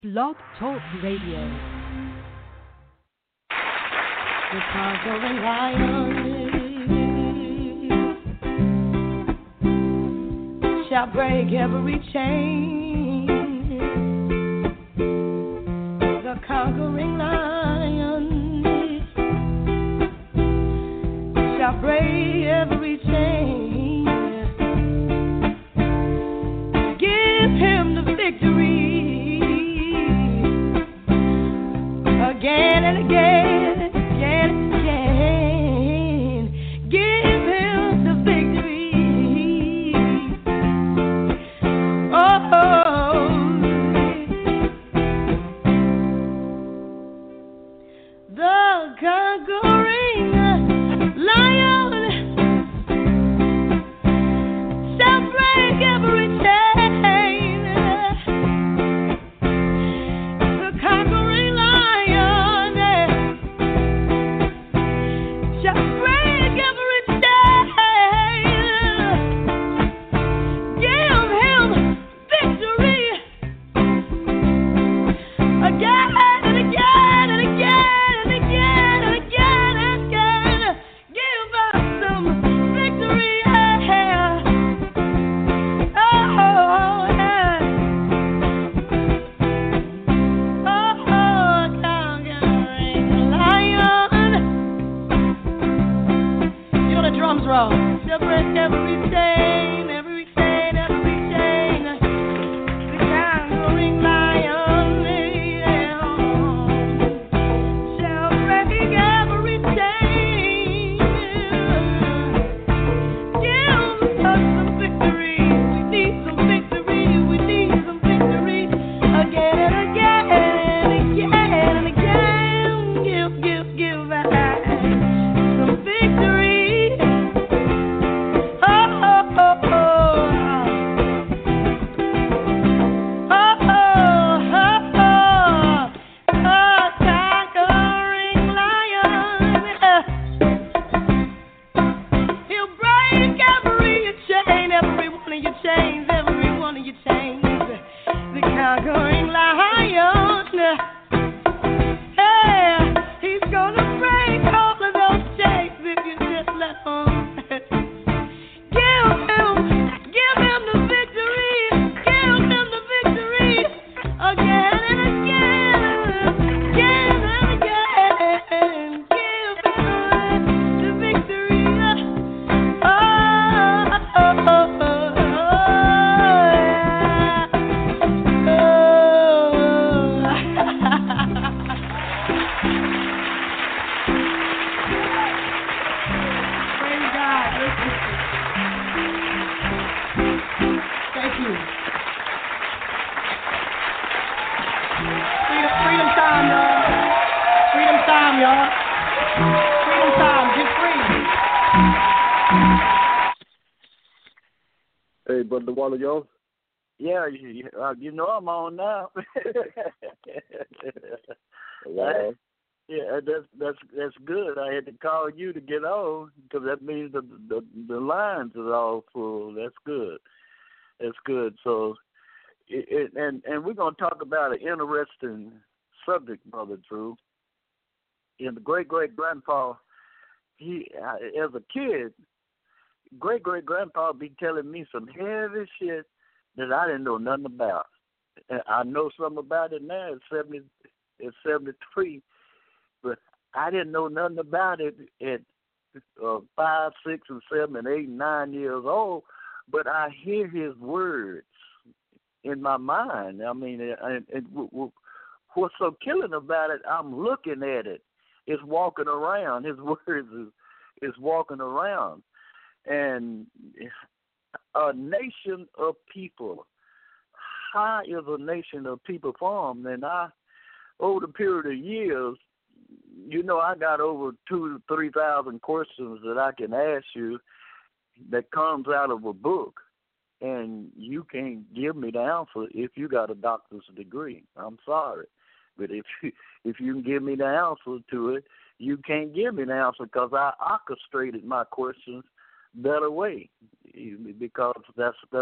Blog Talk Radio. The conquering lion shall break every chain. The conquering lion shall break every chain. Give him the victory again and again, again and again. Give him the victory. Oh, the conquering lion shall break every chain. The conquering lion shall break every chain. Give him victory again and again and again and again and again and again. Give us some victory. Oh, yeah. Oh, conquering lion. You know the drums roll. She'll break every chain, every chain, every chain. The conquering lion, yeah, shall break every chain. Give us some victory. We need some victory. We need some victory again and again and again and again. Give us some victory. Oh, oh, oh, oh. Oh, oh, oh, oh. Conquering lion. He'll break every chain, every one of your chains, every one of your chains. The conquering lion. Hey, he's gonna break all of those chains if you just let him. Give him the victory. Give him the victory again and again, again and again. Give him the victory. Oh, oh, oh, oh, Praise God. Thank you. Freedom time, y'all. Freedom time, y'all. Freedom time. Get free. Hey, Brother Waller, yo. Yeah, you know I'm on now. Wow. Yeah, that's good. I had to call you to get on because that means the lines are all full. That's good. That's good. So, and we're gonna talk about an interesting subject, Brother Drew. And the great grandpa, he as a kid, great grandpa be telling me some heavy shit that I didn't know nothing about. And I know something about it now. It's 73, but I didn't know nothing about it at 5, 6, and 7, and 8, and 9 years old. But I hear his words in my mind. I mean, and what's so killing about it? I'm looking at it. It's walking around. His words is walking around. And a nation of people. How is a nation of people formed? And over the period of years, you know, I got over 2,000 to 3,000 questions that I can ask you that comes out of a book, and you can't give me the answer if you got a doctor's degree. I'm sorry, but if you can give me the answer to it, you can't give me the answer because I orchestrated my questions better way, because that's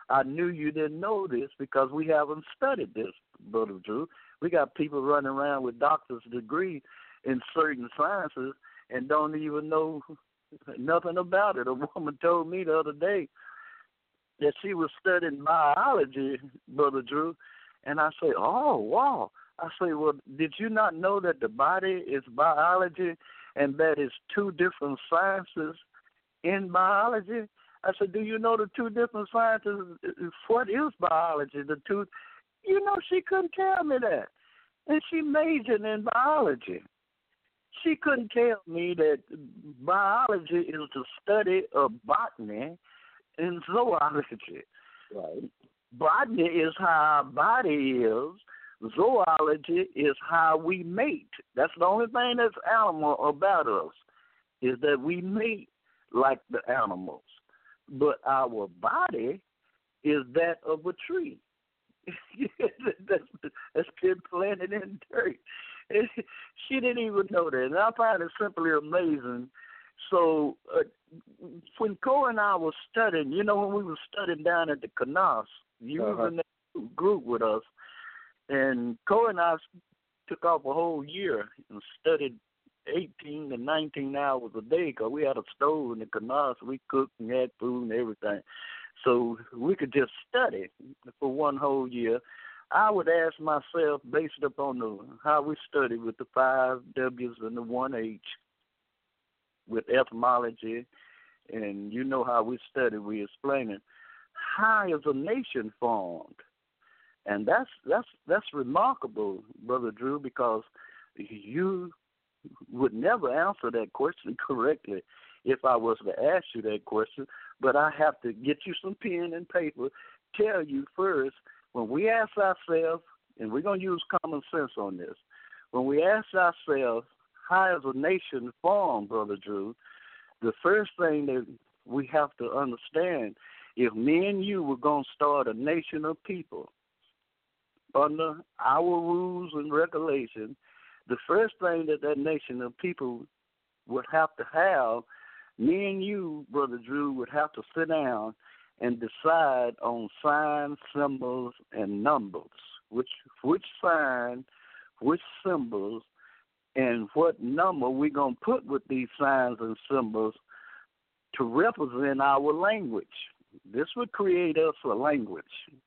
I knew you didn't know this because we haven't studied this, Brother Drew. We got people running around with doctor's degree in certain sciences and don't even know nothing about it. A woman told me the other day that she was studying biology, Brother Drew, and I say, oh, wow. I say, well, did you not know that the body is biology and that it's two different sciences in biology? I said, do you know the two different sciences? What is biology? The two, she couldn't tell me that. And she majored in biology. She couldn't tell me that biology is the study of botany and zoology. Right. Botany is how our body is. Zoology is how we mate. That's the only thing that's animal about us, is that we mate like the animals. But our body is that of a tree. that's been planted in dirt. She didn't even know that. And I find it simply amazing. So when Cole and I were studying, when we were studying down at the Canals, you was in that group with us, and Cole and I took off a whole year and studied 18 to 19 hours a day because we had a stove in the Canals. We cooked and had food and everything. So we could just study for one whole year. I would ask myself, based upon how we studied with the 5 W's and the 1 H, with etymology, and you know how we study, we explain it. How is a nation formed? And that's remarkable, Brother Drew, because you would never answer that question correctly if I was to ask you that question. But I have to get you some pen and paper, tell you first, when we ask ourselves, and we're going to use common sense on this, when we ask ourselves, how is a nation formed, Brother Drew, the first thing that we have to understand, if me and you were going to start a nation of people under our rules and regulations, the first thing that nation of people would have to have, me and you, Brother Drew, would have to sit down and decide on signs, symbols, and numbers, which sign, which symbols, and what number we're going to put with these signs and symbols to represent our language. This would create us a language.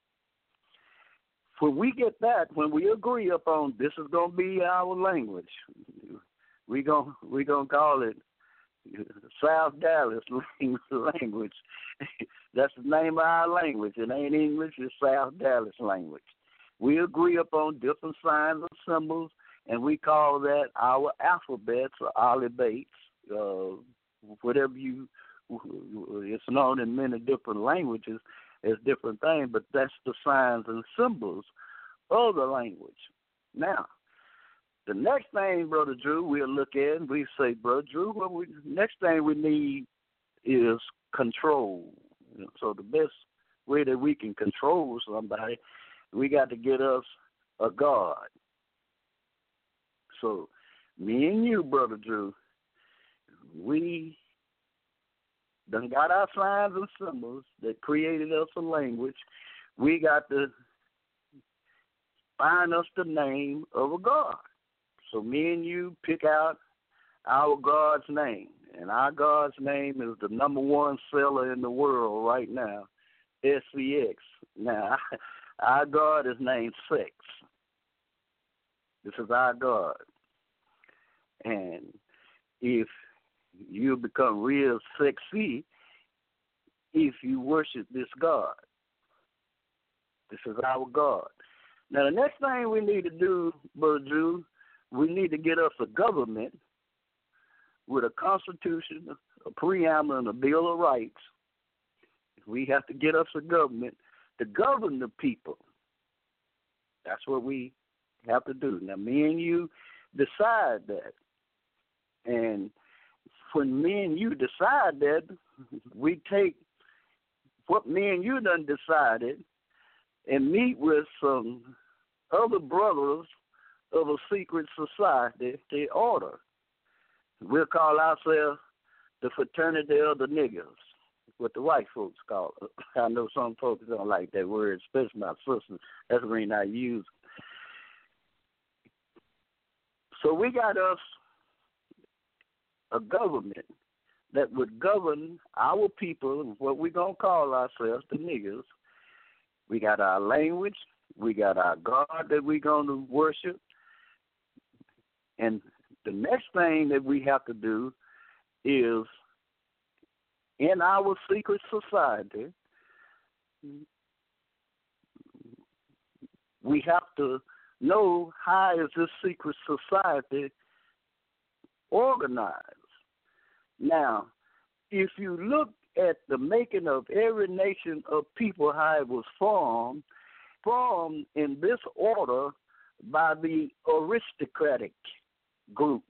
When we get that, when we agree upon this is going to be our language, we're going to call it South Dallas language. That's the name of our language. It ain't English, it's South Dallas language. We agree upon different signs and symbols, and we call that our alphabets or alphabets, whatever it's known in many different languages as different things, but that's the signs and symbols of the language. Now, the next thing, Brother Drew, we'll look at, and we say, Brother Drew, next thing we need is control. So the best way that we can control somebody, we got to get us a God. So me and you, Brother Drew, we done got our signs and symbols that created us a language. We got to find us the name of a God. So me and you pick out our God's name. And our God's name is the number one seller in the world right now, SCX. Now, our God is named Sex. This is our God. And if you become real sexy, if you worship this God. This is our God. Now, the next thing we need to do, Brother Drew, we need to get us a government with a constitution, a preamble, and a Bill of Rights. We have to get us a government to govern the people. That's what we have to do. Now, me and you decide that. And when me and you decide that, we take what me and you done decided and meet with some other brothers of a secret society, the order. We'll call ourselves the Fraternity of the Niggers. what the white folks call it. I know some folks don't like that word, especially my sisters. That's the reason I use it. So we got us a government that would govern our people, what we're going to call ourselves, the niggers. We got our language. We got our God that we're going to worship. And the next thing that we have to do is, in our secret society, we have to know how is this secret society organized. Now, if you look at the making of every nation of people, how it was formed in this order by the aristocratic group.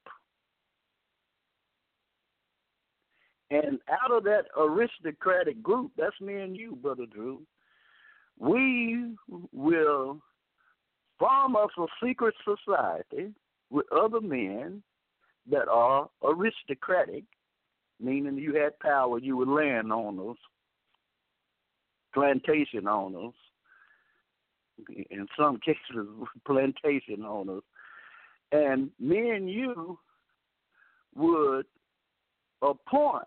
And out of that aristocratic group, that's me and you, Brother Drew, we will form us a secret society with other men that are aristocratic, meaning you had power, you were landowners, plantation owners, in some cases plantation owners, and me and you would appoint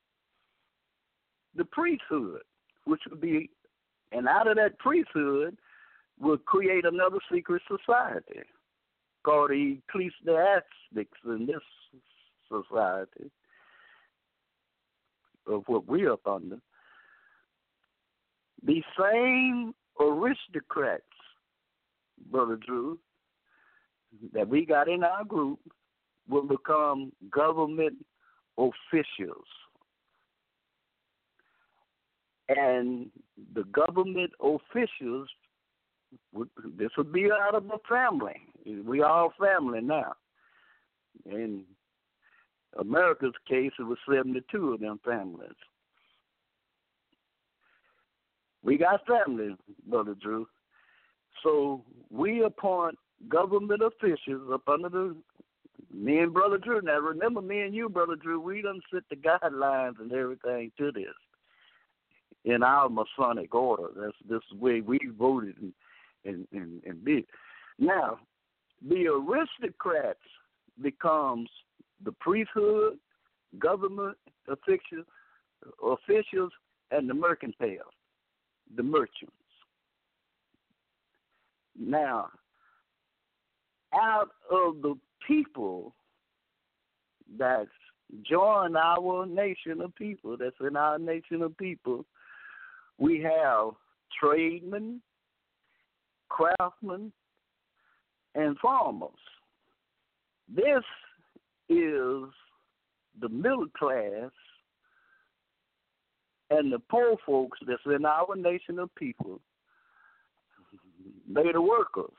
the priesthood, which would be, and out of that priesthood would create another secret society called the ecclesiastics in this society of what we're up under. The same aristocrats, Brother Drew, that we got in our group will become government officials. And the government officials, this would be out of the family. We all family now. In America's case, it was 72 of them families. We got family, Brother Drew. So we appoint government officials up under me and Brother Drew. Now, remember, me and you, Brother Drew, we done set the guidelines and everything to this in our Masonic order. This way we voted and did. Now, the aristocrats becomes the priesthood, government officials, and the mercantile, the merchants. Now, out of the people that's joined our nation of people, that's in our nation of people, we have tradesmen, craftsmen, and farmers. This is the middle class and the poor folks that's in our nation of people. They're the workers.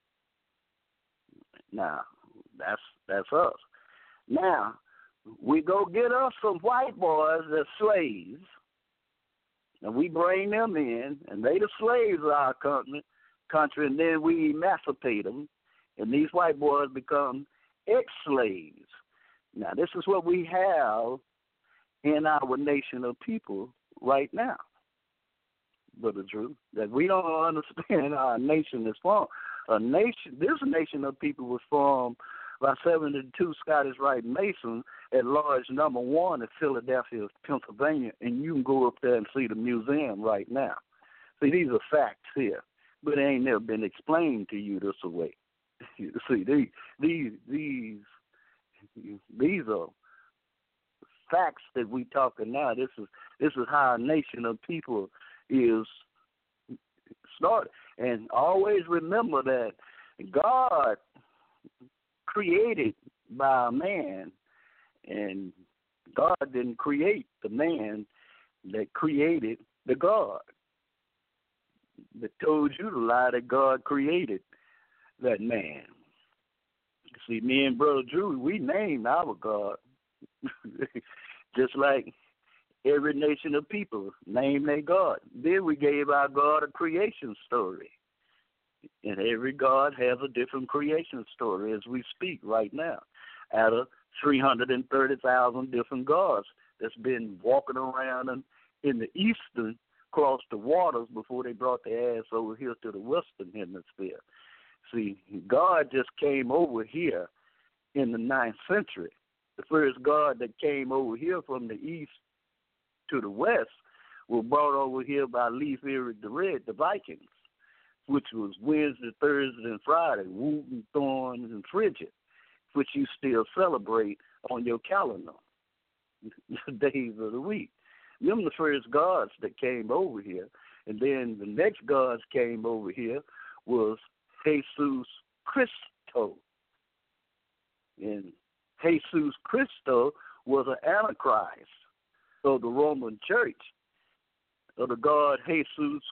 Now, that's us. Now, we go get us some white boys that's slaves, and we bring them in, and they the slaves of our country, and then we emancipate them, and these white boys become ex-slaves. Now, this is what we have in our nation of people right now, Brother Drew, that we don't understand how a nation is formed. This nation of people was formed by 72 Scottish Rite Masons at Lodge Number 1 in Philadelphia, Pennsylvania, and you can go up there and see the museum right now. See, these are facts here, but they ain't never been explained to you this way. See, these are facts that we talking now. This is how a nation of people is started. And always remember that God created by a man, and God didn't create the man that created the God. That told you the lie that God created that man. See, me and Brother Drew, we named our God. Just like every nation of people named their God. Then we gave our God a creation story. And every God has a different creation story as we speak right now. Out of 330,000 different gods that's been walking around in the eastern crossed the waters before they brought their ass over here to the western hemisphere. See, God just came over here in the 9th century. The first God that came over here from the east to the west was brought over here by Leif Erikson the Red, the Vikings, which was Wednesday, Thursday, and Friday, Woden, Thorns, and Frigid, which you still celebrate on your calendar, the days of the week. Them the first gods that came over here, and then the next gods came over here was Jesus Christo. And Jesus Christo was an antichrist of the Roman Church, of the god Jesus.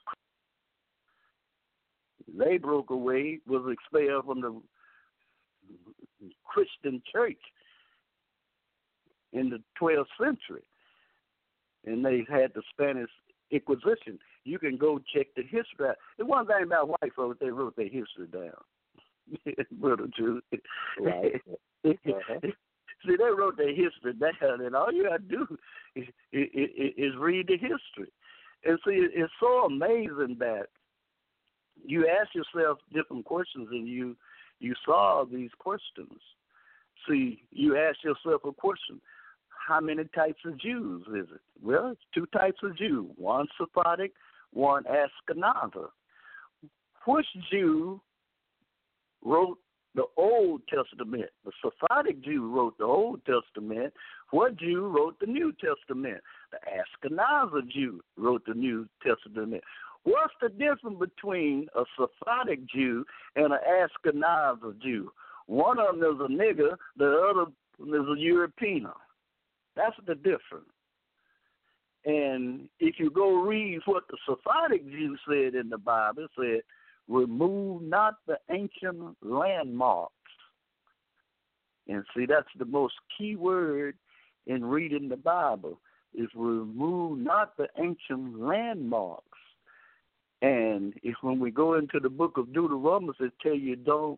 They broke away, was expelled from the Christian church in the 12th century. And they had the Spanish Inquisition. You can go check the history. The one thing about white folks, they wrote their history down. Brother Drew. Right. See, they wrote their history down, and all you got to do is read the history. And see, it's so amazing that you ask yourself different questions, and you solve these questions. See, you ask yourself a question. How many types of Jews is it? Well, it's 2 types of Jew, one Sephardic, one Ashkenazi. Which Jew wrote the Old Testament? The Sephardic Jew wrote the Old Testament. What Jew wrote the New Testament? The Ashkenazi Jew wrote the New Testament. What's the difference between a Sephardic Jew and an Ashkenazi Jew? One of them is a nigger, the other is a European. That's the difference. And if you go read what the Sephardic Jew said in the Bible, it said, remove not the ancient landmarks. And see, that's the most key word in reading the Bible, is remove not the ancient landmarks. And if when we go into the book of Deuteronomy, it tell you don't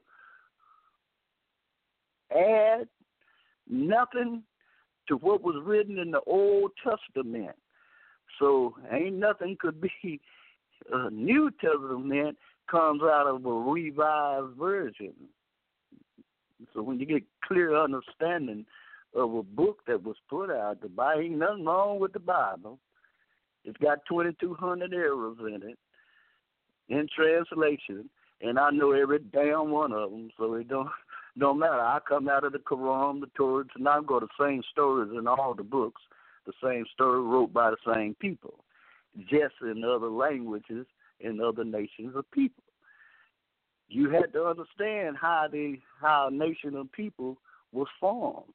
add nothing to what was written in the Old Testament. So ain't nothing could be a New Testament comes out of a revised version. So when you get clear understanding of a book that was put out, the Bible, ain't nothing wrong with the Bible. It's got 2,200 errors in it, in translation, and I know every damn one of them, so it don't matter. I come out of the Quran, the Torah, and I go the same stories in all the books, the same story wrote by the same people, just in other languages and other nations of people. You had to understand how a nation of people was formed.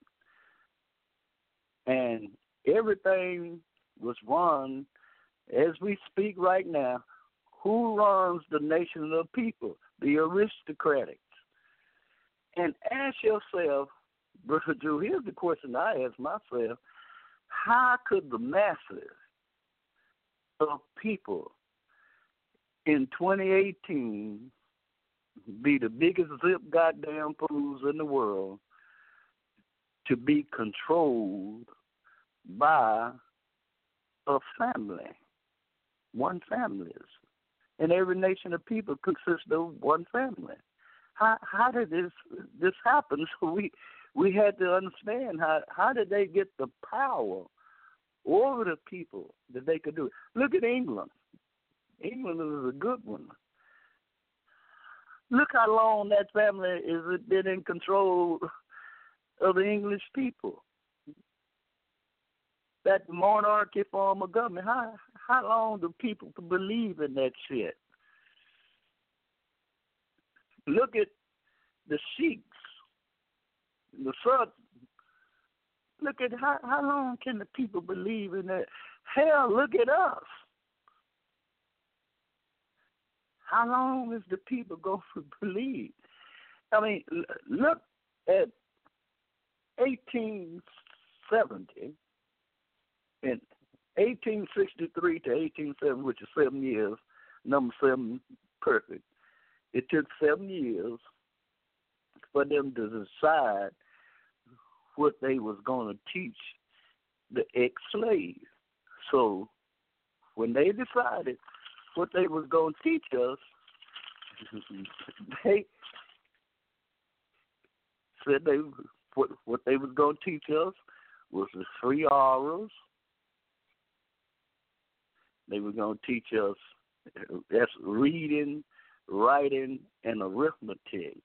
And everything was run, as we speak right now, who runs the nation of people? The aristocrats. And ask yourself, Brother Drew, here's the question I ask myself, how could the masses of people in 2018 be the biggest zip goddamn fools in the world to be controlled by a family, one family? And every nation of people consists of one family. How did this happen? So we had to understand how did they get the power over the people that they could do it. Look at England. England is a good one. Look how long that family has been in control of the English people. That monarchy form of government. How long do people believe in that shit? Look at the sheiks, the sultans. Look at how long can the people believe in that? Hell, look at us. How long is the people going to believe? I mean, look at 1870 and 1863 to 1870, which is 7 years, number 7, perfect. It took 7 years for them to decide what they was going to teach the ex-slaves. So when they decided what they was going to teach us, they said what they was going to teach us was the 3 auras. They were going to teach us that's reading, writing, and arithmetic.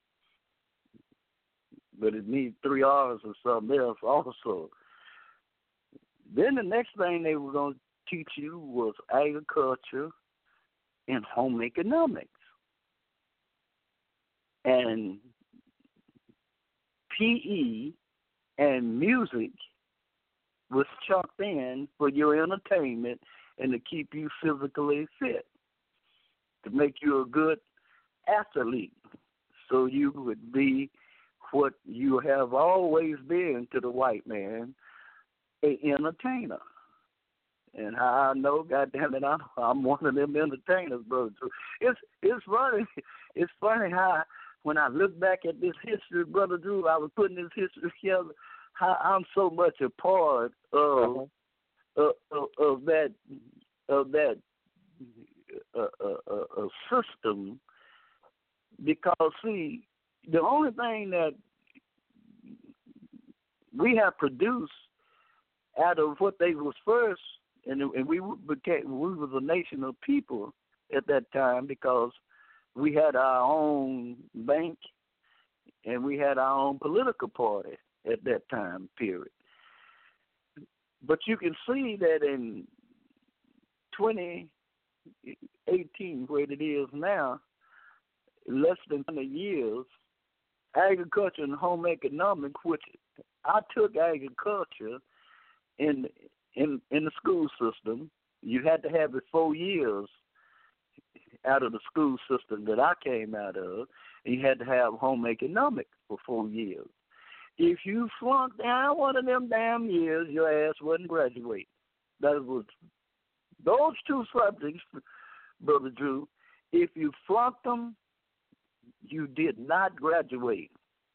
But it needs 3 R's or something else also. Then the next thing they were going to teach you was agriculture and home economics. And PE and music was chucked in for your entertainment and to keep you physically fit, to make you a good athlete, so you would be what you have always been to the white man, an entertainer. And how I know, goddamn it, I'm one of them entertainers, brother. It's funny. It's funny how when I look back at this history, Brother Drew, I was putting this history together, how I'm so much a part of that system, because see, the only thing that we have produced out of what they was first, and we was a nation of people at that time, because we had our own bank and we had our own political party at that time period. But you can see that in 2018, where it is now, less than 100 years, agriculture and home economics, which I took agriculture in the school system. You had to have it 4 years out of the school system that I came out of. And you had to have home economics for 4 years. If you flunked down one of them damn years, your ass wouldn't graduate. That was those 2 subjects, Brother Drew. If you flunked them, you did not graduate.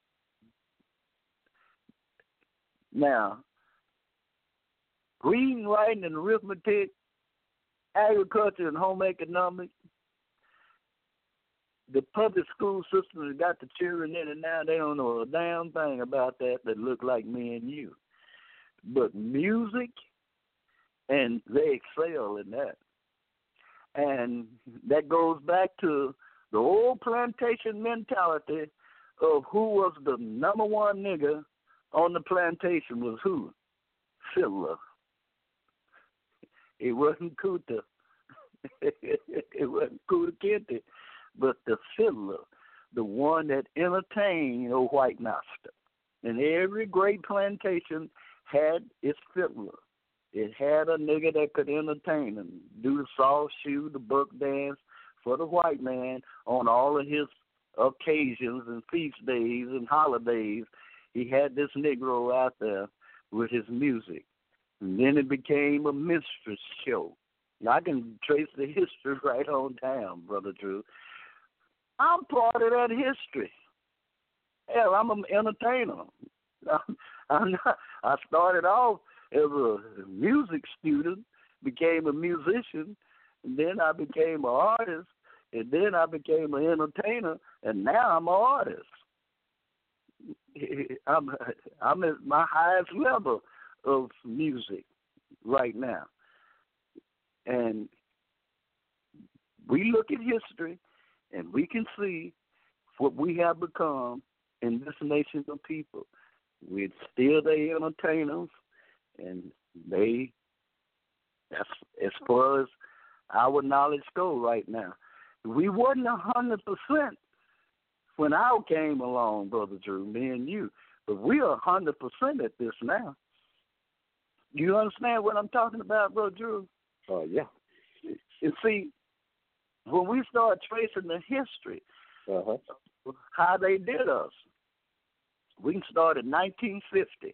Now, reading, writing, and arithmetic, agriculture, and home economics, the public school system has got the children in it now. They don't know a damn thing about that look like me and you. But music, and they excel in that. And that goes back to the old plantation mentality of who was the number one nigga on the plantation was who? Fiddler. It wasn't Kuta. It wasn't Kuta Kinte, but the fiddler, the one that entertained a white master. And every great plantation had its fiddler. It had a nigga that could entertain them, do the soft shoe, the buck dance for the white man on all of his occasions and feast days and holidays. He had this Negro out there with his music. And then it became a minstrel show. Now, I can trace the history right on down, Brother Drew. I'm part of that history. Hell, I'm an entertainer. I started off as a music student, became a musician, and then I became an artist, and then I became an entertainer, and now I'm an artist. I'm at my highest level of music right now. And we look at history, and we can see what we have become in this nation of people. We're still the entertainers, and that's as far as our knowledge go right now. We wasn't 100% when I came along, Brother Drew, me and you, but we are 100% at this now. You understand what I'm talking about, Brother Drew? Yeah. And see, when we start tracing the history, how they did us, we can start in 1950.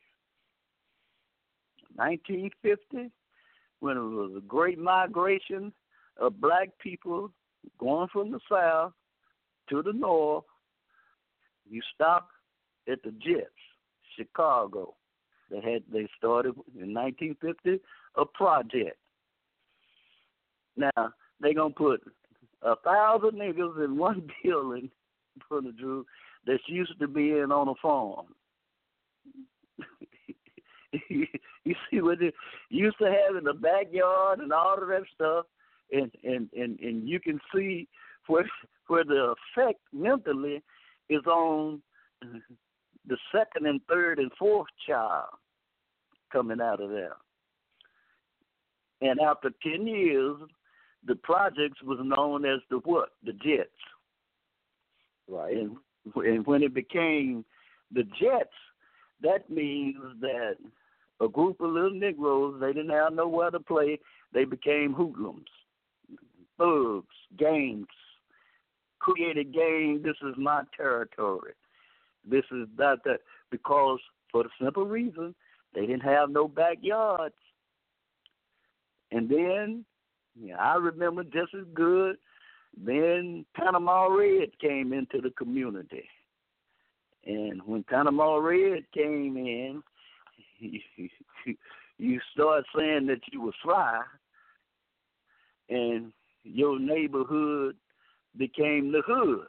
1950, when it was a great migration of black people going from the south to the north. You stop at the Jets, Chicago. They started in 1950 a project. Now, they going to put 1,000 niggas in one building, Brother Drew, that used to be in on a farm. You see what they used to have in the backyard and all of that stuff, and you can see where the effect mentally is on the second and third and fourth child coming out of there. And after 10 years, the projects was known as the what? The Jets. Right. And when it became the Jets, that means that a group of little Negroes, they didn't have nowhere to play. They became hoodlums, thugs, gangs, created gang. This is my territory. This is not that, because for the simple reason they didn't have no backyards. And then, I remember just as good, then Panama Red came into the community. And when Panama Red came in, you start saying that you were fly, and your neighborhood became the hood.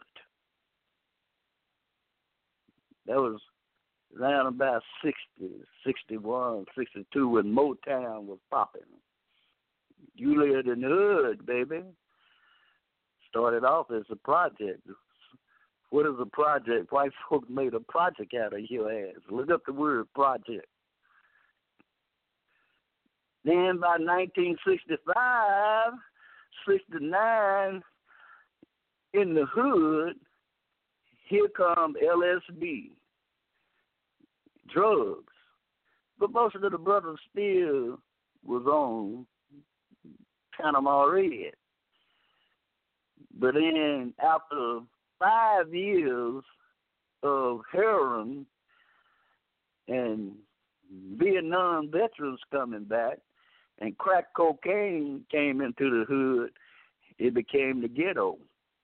That was around about 60, 61, 62 when Motown was popping. You lived in the hood, baby. Started off as a project. What is a project? White folks made a project out of your ass. Look up the word project. Then by 1965, 69, in the hood, here come LSD, drugs. But most of the brothers still was on Panama Red. But then after 5 years of heroin and Vietnam veterans coming back and crack cocaine came into the hood, it became the ghetto.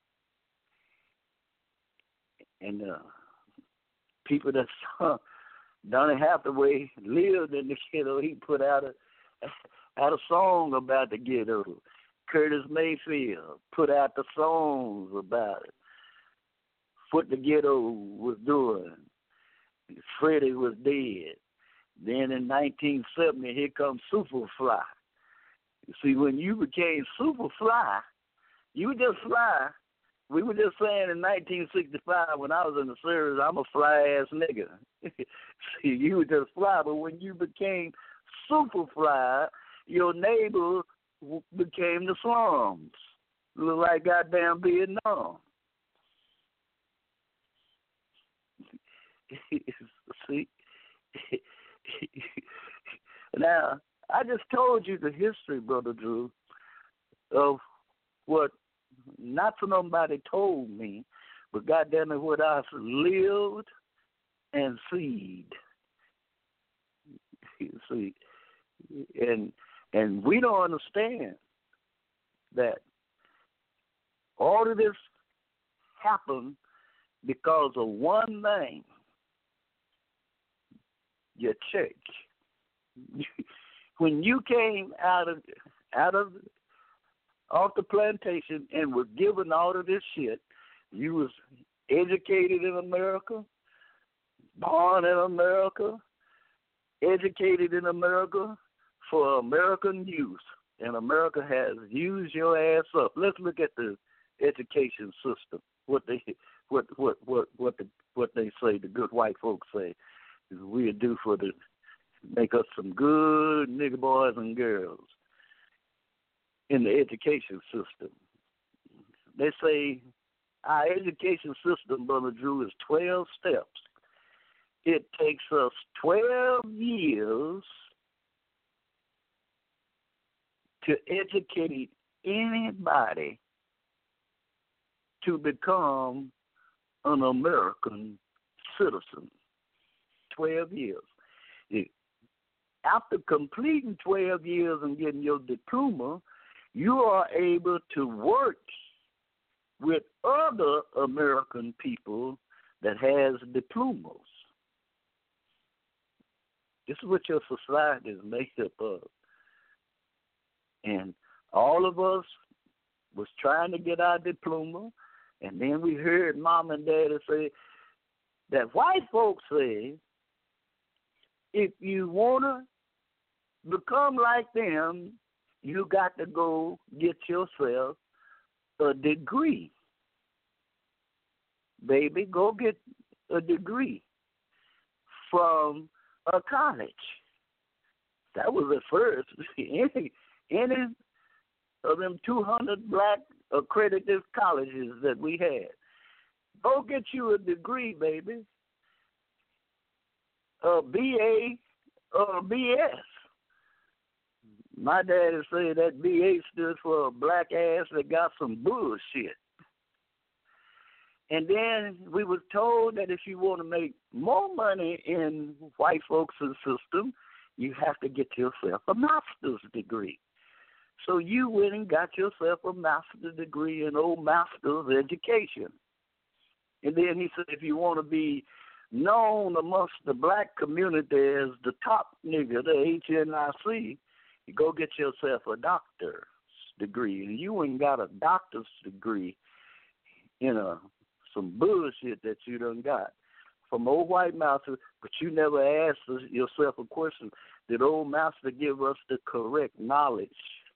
And people that Donny Hathaway lived in the ghetto, he put out a song about the ghetto. Curtis Mayfield put out the songs about it, what the ghetto was doing. Freddie was dead. Then in 1970, here comes Superfly. You see, when you became Superfly, you were just fly. We were just saying in 1965 when I was in the service, I'm a fly-ass nigga. See, you were just fly, but when you became Superfly, your neighbor became the slums. Look like goddamn Vietnam. See? Now, I just told you the history, Brother Drew, of what not so nobody told me, but goddamn it, what I've lived and seen. See, and we don't understand that all of this happened because of one thing: your church. When you came out of off the plantation and was given all of this shit, you was educated in America, born in America, educated in America for American use, and America has used your ass up. Let's look at the education system. What they say, the good white folks say, is we'll do for the make us some good nigger boys and girls in the education system. They say our education system, Brother Drew, is 12 steps. It takes us 12 years to educate anybody to become an American citizen. 12 years. After completing 12 years and getting your diploma, you are able to work with other American people that has diplomas. This is what your society is made up of. And All of us was trying to get our diploma, and then we heard Mom and Daddy say that white folks say, if you want to become like them, you got to go get yourself a degree. Baby, go get a degree from a college. That was at first. Any of them 200 black accredited colleges that we had. Go get you a degree, baby. A BA or a BS. My daddy said that BA stood for a black ass that got some bullshit. And then we were told that if you want to make more money in white folks' system, you have to get yourself a master's degree. So you went and got yourself a master's degree in old master's education. And then he said, if you want to be known amongst the black community as the top nigga, the HNIC, you go get yourself a doctor's degree. And you went and got a doctor's degree in some bullshit that you done got from old white master, but you never asked yourself a question. Did old master give us the correct knowledge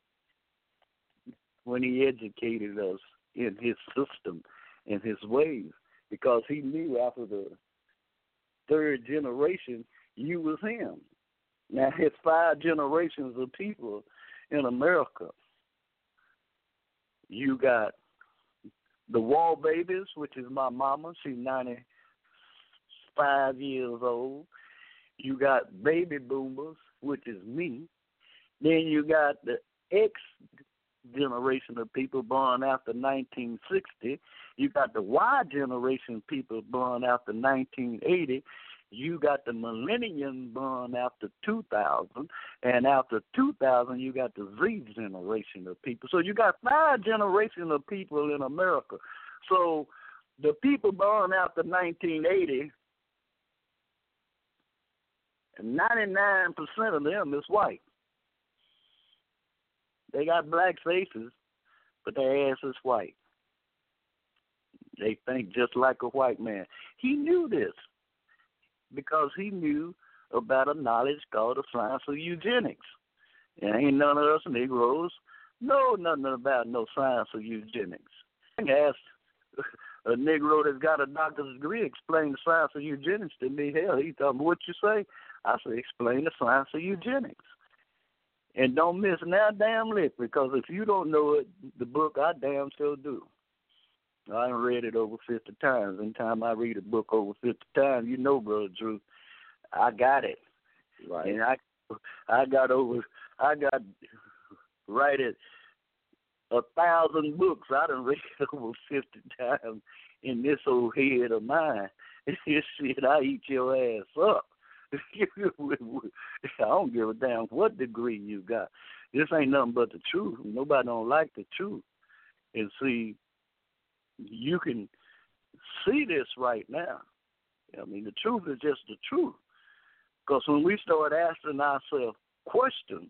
when he educated us in his system, in his ways? Because he knew after the third generation, you was him. Now, it's 5 generations of people in America. You got the Wall Babies, which is my mama. She's 95 years old. You got Baby Boomers, which is me. Then you got the X generation of people born after 1960. You got the Y generation people born after 1980. You got the millennium born after 2000. And after 2000, you got the Z generation of people. So you got 5 generations of people in America. So the people born after 1980, 99% of them is white. They got black faces, but their ass is white. They think just like a white man. He knew this because he knew about a knowledge called the science of eugenics. And ain't none of us Negroes know nothing about no science of eugenics. I asked a Negro that's got a doctor's degree explain the science of eugenics to me. Hell, he told me, what you say? I said, explain the science of eugenics. And don't miss now damn lick, because if you don't know it, the book I damn sure do. I done read it over 50 times. Anytime I read a book over 50 times, you know, Brother Drew, I got it. Right. And I got right at 1,000 books. I done read over 50 times in this old head of mine. This shit, I eat your ass up. I don't give a damn what degree you got. This ain't nothing but the truth. Nobody don't like the truth. And see, you can see this right now. I mean, the truth is just the truth. Because when we start asking ourselves questions,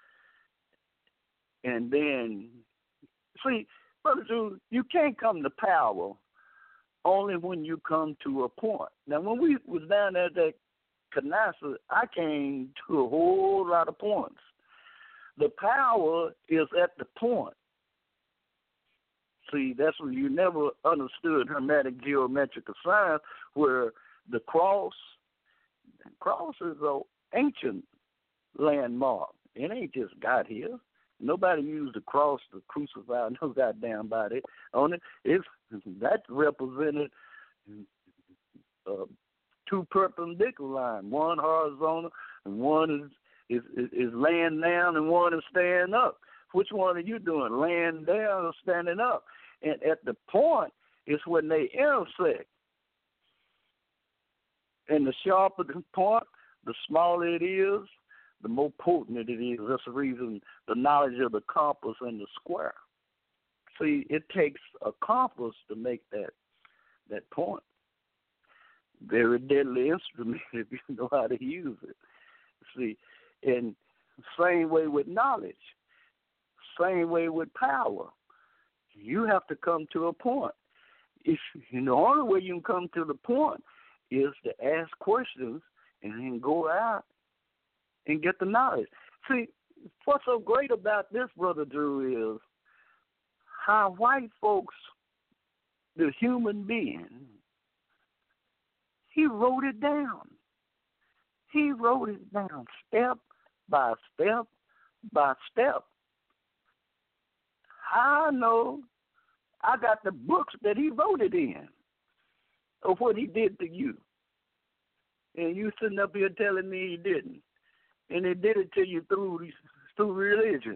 and then, see, Brother Drew, you can't come to power only when you come to a point. Now, when we was down there at that Canassa, I came to a whole lot of points. The power is at the point. See, that's when you never understood Hermetic geometrical science, where the cross is an ancient landmark. It ain't just got here. Nobody used the cross to crucify no goddamn body on it. That represented 2 perpendicular lines, one horizontal and one is laying down and one is standing up. Which one are you doing, laying down or standing up? And at the point is when they intersect. And the sharper the point, the smaller it is, the more potent it is. That's the reason the knowledge of the compass and the square. See, it takes a compass to make that point. Very deadly instrument if you know how to use it. See, and same way with knowledge. Same way with power. You have to come to a point. If the only way you can come to the point is to ask questions and then go out and get the knowledge. See, what's so great about this, Brother Drew, is how white folks, the human being, he wrote it down. He wrote it down step by step by step. I know I got the books that he wrote it in of what he did to you. And you sitting up here telling me he didn't. And he did it to you through religion.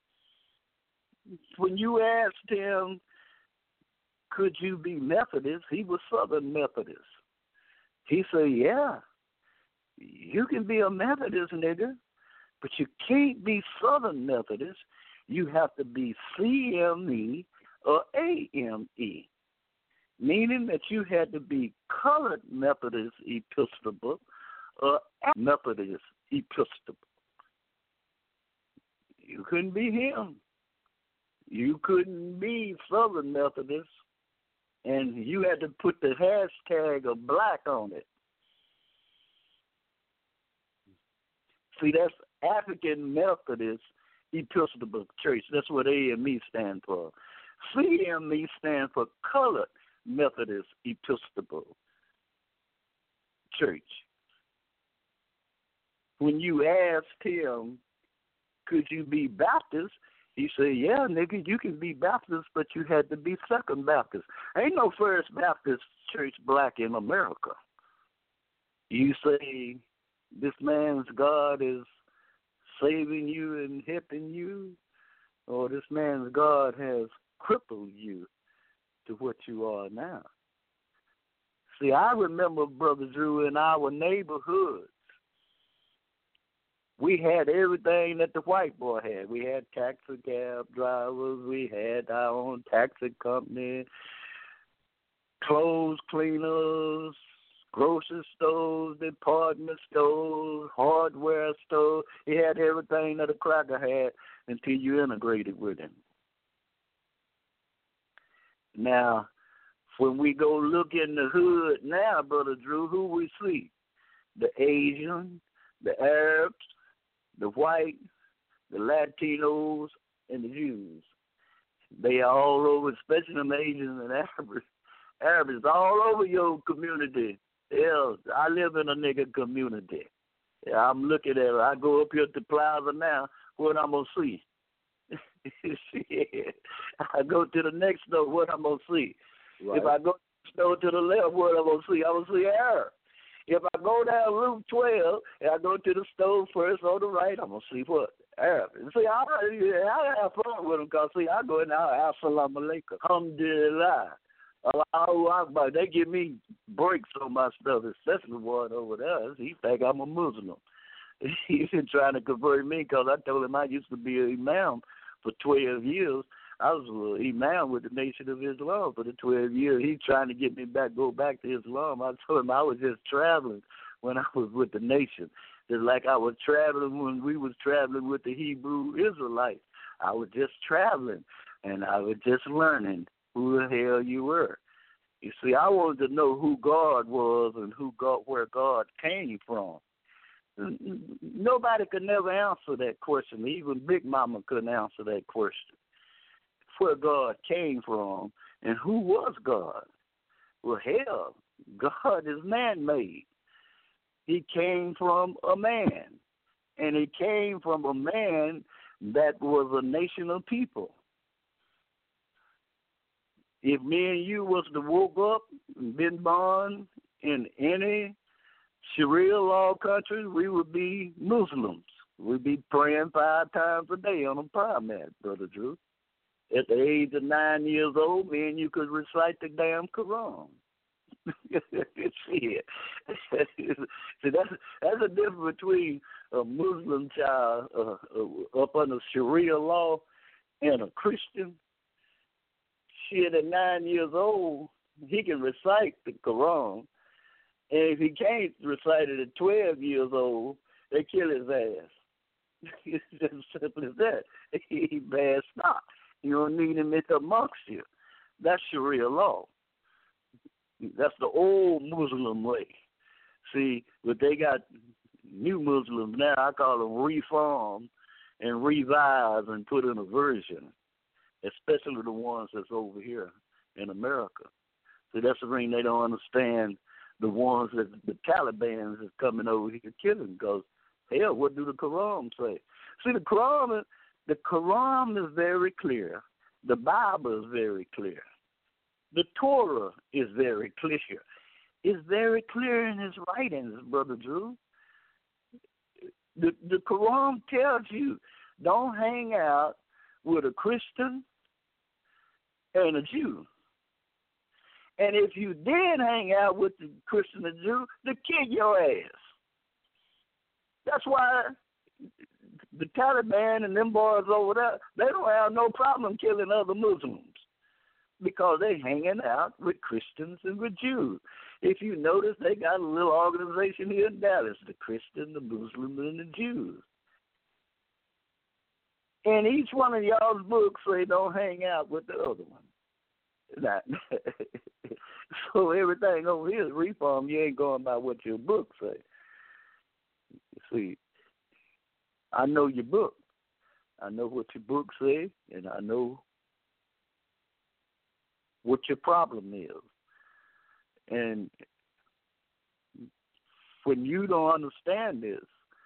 When you asked him, could you be Methodist, he was Southern Methodist. He said, yeah, you can be a Methodist, nigga, but you can't be Southern Methodist. You have to be CME or AME, meaning that you had to be Colored Methodist Episcopal or Methodist Episcopal. You couldn't be him. You couldn't be Southern Methodist, and you had to put the hashtag of black on it. See, that's African Methodist Episcopal Church. That's what AME stands for. CME stands for Colored Methodist Episcopal Church. When you asked him, could you be Baptist, he said, yeah, nigga, you can be Baptist, but you had to be Second Baptist. Ain't no First Baptist Church black in America. You say this man's God is saving you and helping you, or this man's God has crippled you to what you are now. See, I remember, Brother Drew, in our neighborhoods, we had everything that the white boy had. We had taxi cab drivers. We had our own taxi company, clothes cleaners, grocery stores, department stores, hardware stores. He had everything that a cracker had until you integrated with him. Now, when we go look in the hood now, Brother Drew, who we see? The Asian, the Arabs, the white, the Latinos, and the Jews. They are all over, especially the Asians and Arabs, all over your community. Yeah, I live in a nigga community. Yeah, I'm looking at it. I go up here to Plaza now, what I'm going to see? I go to the next store, what I'm going to see? Right. If I go to the store to the left, what I'm going to see? I'm going to see Arab. If I go down Route 12 and I go to the store first on the right, I'm going to see what? Arab. See, I have fun with them because, see, I go in there, assalamu alaikum, alhamdulillah. Allahu Akbar. They give me breaks on my stuff, especially one over there. He think I'm a Muslim. He's been trying to convert me because I told him I used to be an imam for 12 years. I was an imam with the Nation of Islam for the 12 years. He's trying to get me back, go back to Islam. I told him I was just traveling when I was with the nation. Just like I was traveling when we was traveling with the Hebrew Israelites. I was just traveling, and I was just learning who the hell you were. You see, I wanted to know who God was and where God came from. Nobody could never answer that question. Even Big Mama couldn't answer that question. Where God came from and who was God? Well, hell, God is man-made. He came from a man, and he came from a man that was a nation of people. If me and you was to woke up and been born in any Sharia law country, we would be Muslims. We'd be praying 5 times a day on a prayer mat, Brother Drew. At the age of 9 years old, me and you could recite the damn Quran. See, that's a difference between a Muslim child up under Sharia law and a Christian. Shit, at 9 years old, he can recite the Quran. And if he can't recite it at 12 years old, they kill his ass. It's just simple as that. He bad stock. You don't need him in amongst you. That's Sharia law. That's the old Muslim way. See, but they got new Muslims now. I call them reform and revise and put in a version, especially the ones that's over here in America. So that's the reason they don't understand the ones that the Taliban is coming over here killing, because, hell, what do the Quran say? See, the Quran is very clear. The Bible is very clear. The Torah is very clear. It's very clear in his writings, Brother Drew. The Quran tells you, don't hang out with a Christian and a Jew. And if you did hang out with the Christian and Jew, they kick your ass. That's why the Taliban and them boys over there, they don't have no problem killing other Muslims, because they hanging out with Christians and with Jews. If you notice, they got a little organization here in Dallas, the Christian, the Muslim, and the Jews. And each one of y'all's books say don't hang out with the other one. Now, so everything over here is reform. You ain't going by what your book say. See, I know your book. I know what your book say, and I know what your problem is. And when you don't understand this,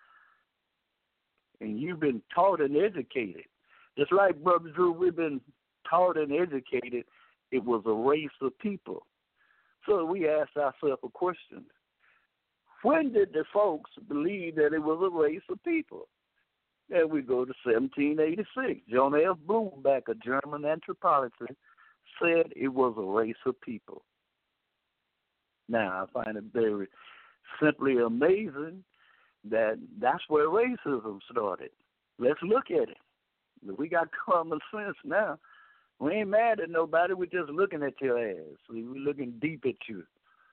and you've been taught and educated, just like Brother Drew, we've been taught and educated, it was a race of people. So we asked ourselves a question. When did the folks believe that it was a race of people? And we go to 1786. John F. Bloomback, a German anthropologist, said it was a race of people. Now, I find it very simply amazing that that's where racism started. Let's look at it. We got common sense now. We ain't mad at nobody. We're just looking at your ass. We're looking deep at you.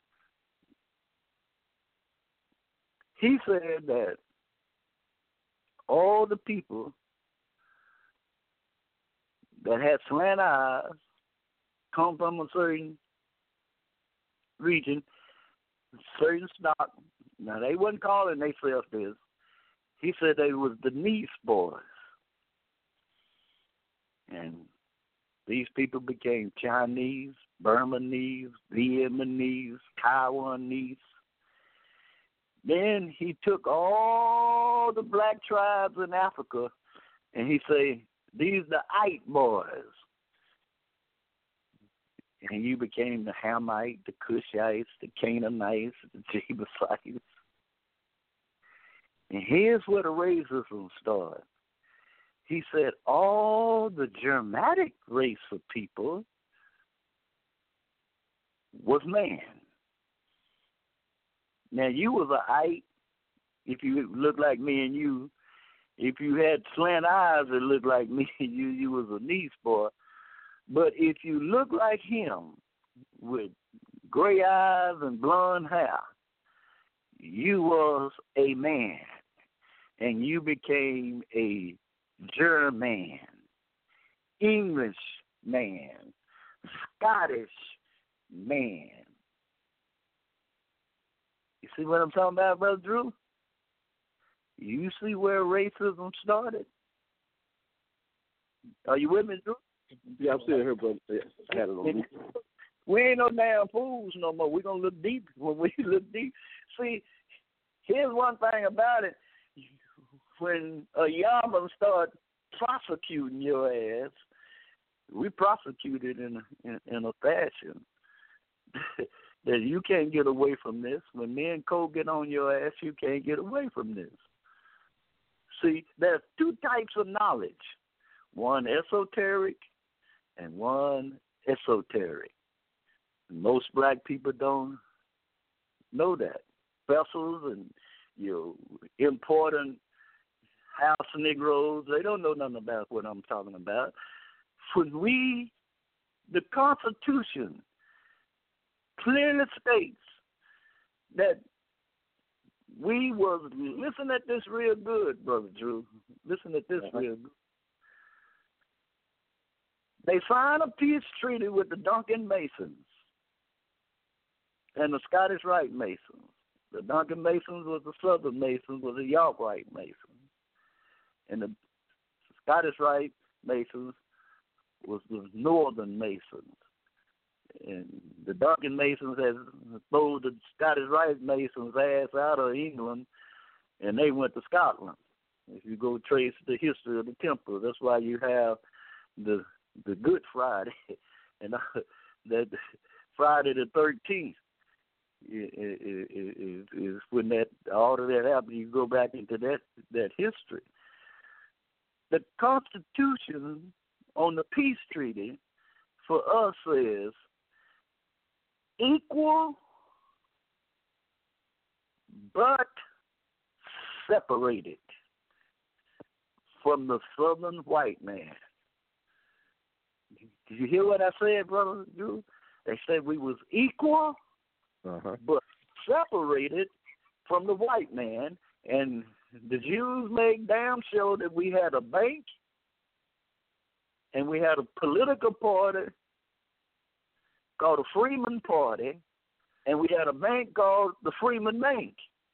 He said that all the people that had slant eyes come from a certain region, certain stock. Now, they wasn't calling themselves this. He said they was the Nice boys. And these people became Chinese, Burmese, Vietnamese, Taiwanese. Then he took all the black tribes in Africa, and he said, these the Ite boys. And you became the Hamite, the Cushites, the Canaanites, the Jebusites. And here's where the racism started. He said all the Germanic race of people was man. Now, you was a Ite, if you look like me and you. If you had slant eyes that looked like me and you was a Nice boy. But if you look like him with gray eyes and blonde hair, you was a man, and you became a German, English man, Scottish man. You see what I'm talking about, Brother Drew? You see where racism started? Are you with me, Drew? Yeah, I'm still here, brother. Yeah, I had it on. We ain't no damn fools no more. We're going to look deep when we look deep. See, here's one thing about it. When a Yaman start prosecuting your ass, we prosecute it in a fashion that you can't get away from this. When me and Cole get on your ass, you can't get away from this. See, there's two types of knowledge, one esoteric and one esoteric. Most black people don't know that. Vessels and important house Negroes, they don't know nothing about what I'm talking about. When the Constitution clearly states that we was, listen at this real good, Brother Drew. Listen at this real good. They signed a peace treaty with the Duncan Masons and the Scottish Rite Masons. The Duncan Masons was the Southern Masons, was the York Rite Masons. And the Scottish Rite Masons was the Northern Masons. And the Duncan Masons had thrown the Scottish Rite Masons' ass out of England, and they went to Scotland. If you go trace the history of the temple, that's why you have the Good Friday, and that Friday the 13th is when that all of that happened. You go back into that history. The Constitution on the peace treaty for us is equal but separated from the Southern white man. Did you hear what I said, Brother Drew? They said we was equal but separated from the white man, and the Jews made damn sure that we had a bank and we had a political party called the Freeman Party, and we had a bank called the Freeman Bank.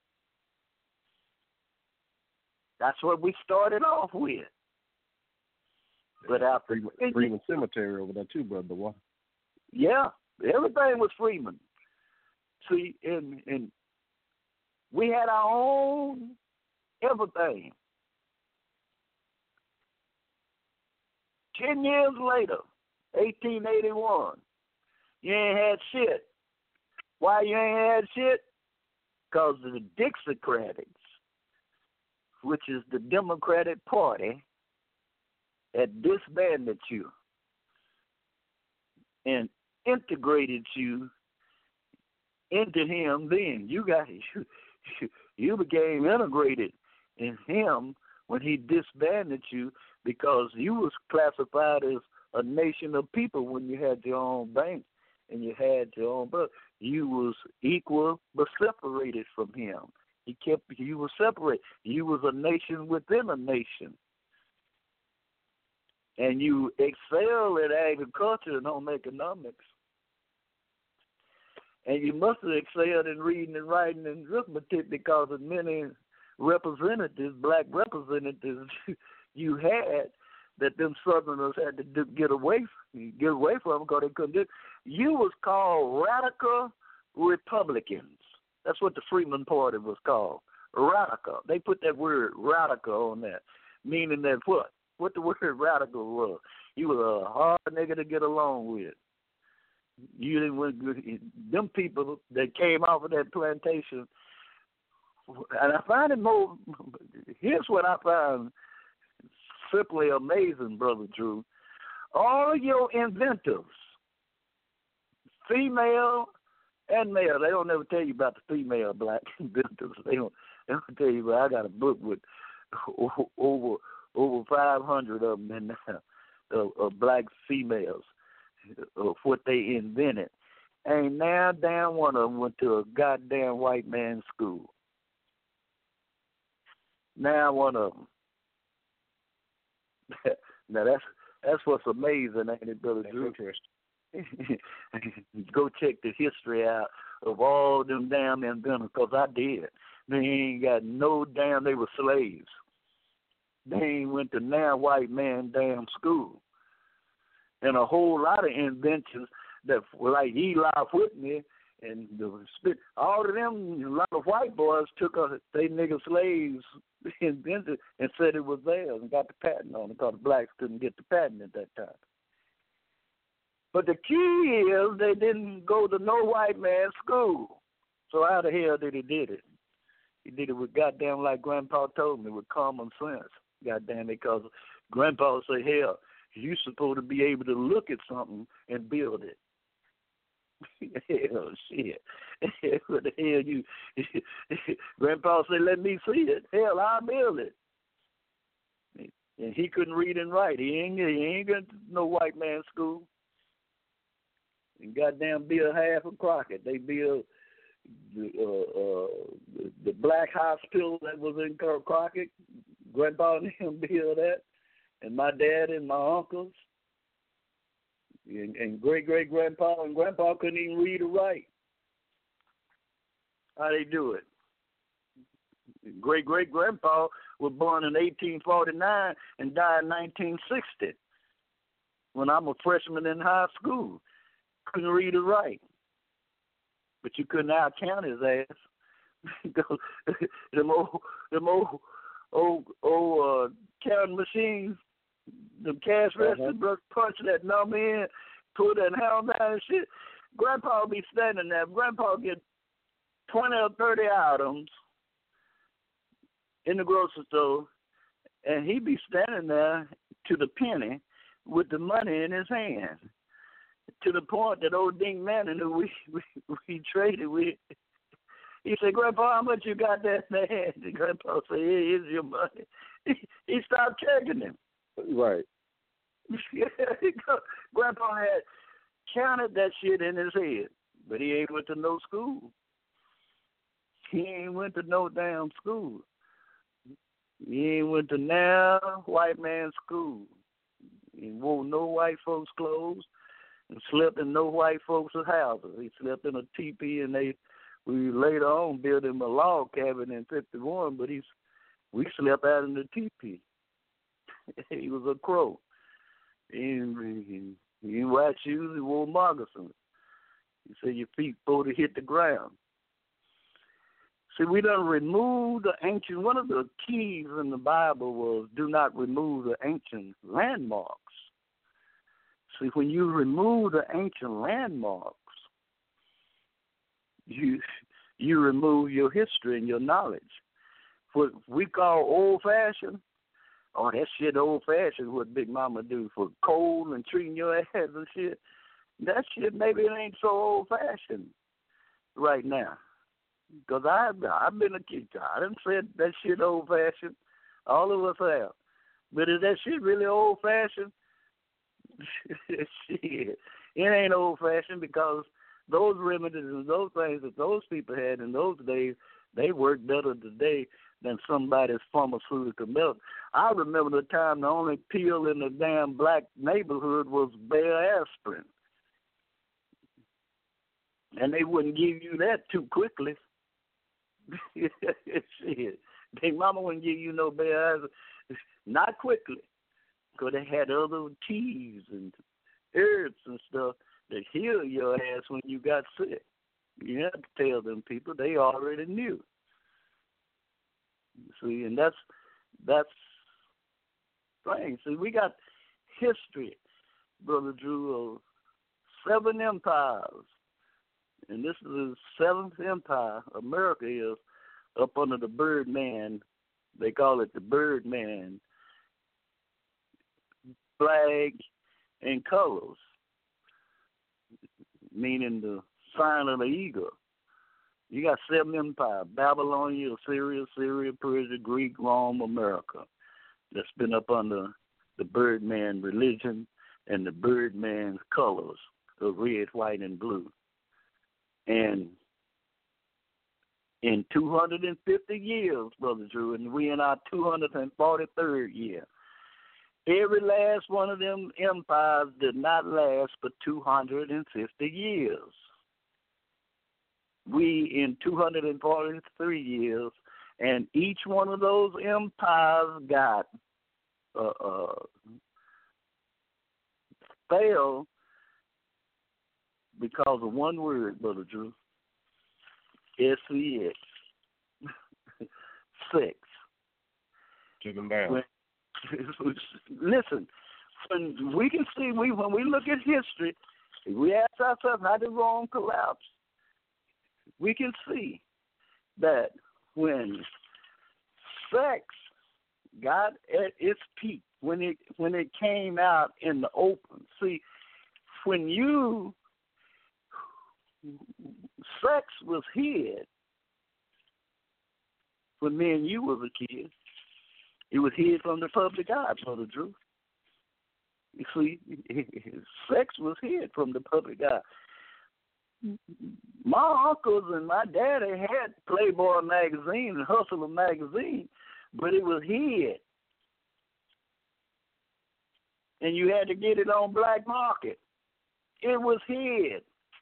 That's what we started off with. But after Freeman Cemetery over there too, Brother Water. Yeah, everything was Freeman. See, and we had our own everything. 10 years later, 1881, you ain't had shit. Why you ain't had shit? Because the Dixiecrats, which is the Democratic Party, had disbanded you and integrated you into him. Then you became integrated in him when he disbanded you, because you was classified as a nation of people when you had your own bank and you had your own birth. You was equal but separated from him. You were separate. You was a nation within a nation. And you excel at agriculture and home economics. And you must have excelled in reading and writing and arithmetic, because of many representatives, black representatives you had, that them Southerners had to get away from because they couldn't do it. You was called radical Republicans. That's what the Freeman Party was called, radical. They put that word radical on that, meaning that what? What the word radical was. You was a hard nigga to get along with. You didn't want them people that came off of that plantation. And I find it more. Here's what I find simply amazing, Brother Drew. All of your inventors, female and male, they don't ever tell you about the female black inventors. They don't tell you. But I got a book with over 500 of them in there, of black females, of what they invented. And now damn one of them went to a goddamn white man's school. Now one of them. Now that's what's amazing, ain't it, Brother Drew? Go check the history out of all them damn inventors, because I did. They ain't got no damn, they were slaves. They ain't went to now white man damn school. And a whole lot of inventions that were like Eli Whitney and all of them, a lot of white boys took they nigga slaves, invented and said it was theirs and got the patent on it, because the blacks couldn't get the patent at that time. But the key is they didn't go to no white man's school. So how the hell did he did it? He did it with goddamn, like Grandpa told me, with common sense. Goddamn it, because Grandpa said, hell, you're supposed to be able to look at something and build it. Hell, shit. What the hell you... Grandpa said, let me see it. Hell, I'll build it. And he couldn't read and write. He ain't got no white man's school. And goddamn Bill Half and Crockett. They build the black black hospital that was in Crockett. Grandpa and him built that, and my dad and my uncles, and great-great-grandpa, and Grandpa couldn't even read or write. How they do it? Great-great-grandpa was born in 1849 and died in 1960 when I'm a freshman in high school. Couldn't read or write. But you couldn't out-count his ass. them old counting machines, them cash registers, punch that number in, put that helm down and shit. Grandpa will be standing there. Grandpa get 20 or 30 items in the grocery store, and he be standing there to the penny with the money in his hand, to the point that old Dink Manning, who we traded with, he said, Grandpa, how much you got there in the hand? And Grandpa said, here's your money. He stopped checking him. Right. Grandpa had counted that shit in his head, but he ain't went to no school. He ain't went to no damn school. He ain't went to now white man school. He wore no white folks' clothes and slept in no white folks' houses. He slept in a teepee, and we later on built him a log cabin in 51, but we slept out in the teepee. He was a crow. He didn't wear shoes, he wore moccasins. He said your feet before they hit the ground. See, we done removed the ancient, one of the keys in the Bible was do not remove the ancient landmarks. See, when you remove the ancient landmarks, you remove your history and your knowledge. What we call old-fashioned, oh, that shit old-fashioned, what Big Mama do for cold and treating your ass and shit. That shit maybe it ain't so old-fashioned right now. Because I've been a kid. I done said that shit old-fashioned. All of us have. But is that shit really old-fashioned? Shit. It ain't old-fashioned because those remedies and those things that those people had in those days, they work better today than somebody's pharmaceutical milk. I remember the time the only pill in the damn black neighborhood was Bayer aspirin. And they wouldn't give you that too quickly. Shit. Big Mama wouldn't give you no Bayer aspirin. Not quickly. Because they had other teas and herbs and stuff that heal your ass when you got sick. You have to tell them people. They already knew. See, and that's strange. See, we got history, Brother Drew, of 7 empires. And this is the 7th empire. America is up under the Birdman. They call it the Birdman flag and colors, meaning the sign of the eagle. You got 7 empires: Babylonia, Assyria, Persia, Greek, Rome, America. That's been up under the Birdman religion and the Birdman's colors of red, white, and blue. And in 250 years, Brother Drew, and we in our 243rd year, every last one of them empires did not last for 250 years. We in 243 years, and each one of those empires got failed because of one word, Brother Drew. S-E-X. Sex. Took them down. Listen, when we can see, when we look at history, we ask ourselves how did Rome collapse? We can see that when sex got at its peak, when it came out in the open. See, when sex was hid when me and you was a kid. It was hid from the public eye, Brother Drew. You see, sex was hid from the public eye. my uncles and my daddy had Playboy magazine and Hustler magazine, but it was hid. And you had to get it on black market. It was hid.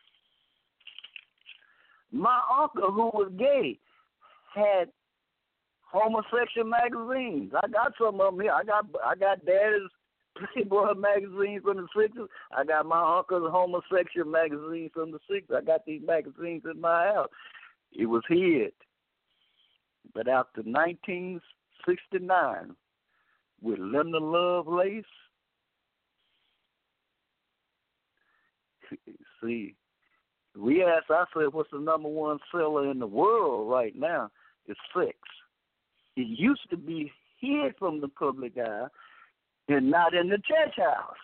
My uncle, who was gay, had homosexual magazines. I got some of them here. I got Daddy's Playboy magazine from the 60s. I got my uncle's homosexual magazine from the 60s. I got these magazines in my house. It was hid. But after 1969, with Linda Lovelace, see, we asked ourselves what's the number one seller in the world right now. It's sex. It used to be hid from the public eye and not in the church house.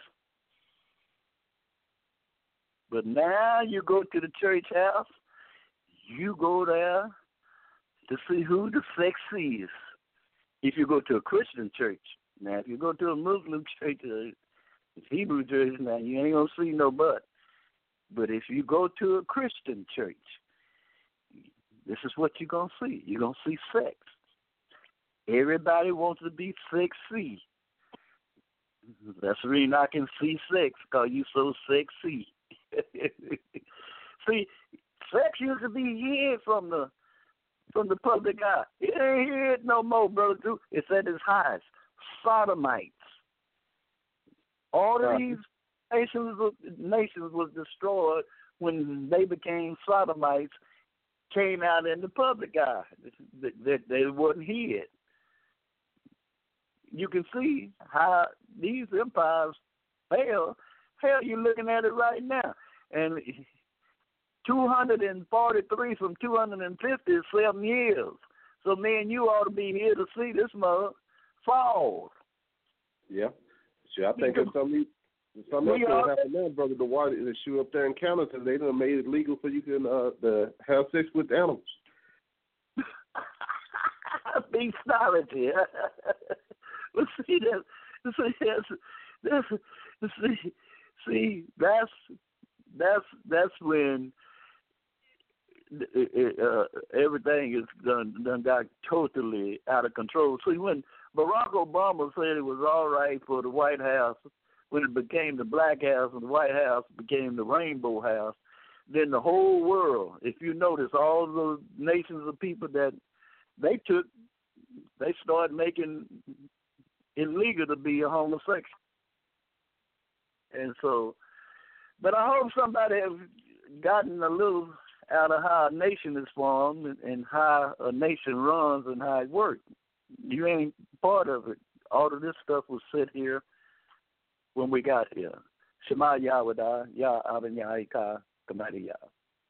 But now you go to the church house, you go there to see who the sex is. If you go to a Christian church. Now, if you go to a Muslim church, Hebrew church, now you ain't going to see no butt. But if you go to a Christian church, this is what you're going to see. You're going to see sex. Everybody wants to be sexy. That's the reason I can see sex, because you so sexy. See, sex used to be hid from the public eye. It ain't hid no more, brother. It's at its highest. Sodomites. All of these nations was destroyed when they became sodomites, came out in the public eye. They wasn't hid. You can see how these empires fell. Hell, you're looking at it right now. And 243 from 250 is 7 years. So me and you ought to be here to see this mother fall. Yeah. Sure, I think it's something else that happened now, Brother DeWatt, is shoot up there in Canada. They done made it legal for you to have sex with animals. Bestiality. But see, that's when everything is done got totally out of control. See, when Barack Obama said it was all right for the White House, when it became the Black House and the White House became the Rainbow House, then the whole world, if you notice, all the nations of people that they started making illegal to be a homosexual. And so, but I hope somebody has gotten a little out of how a nation is formed and how a nation runs and how it works. You ain't part of it. All of this stuff was set here when we got here. Shema Yahweh, Yah Abin Yahika, Kamadi Yah.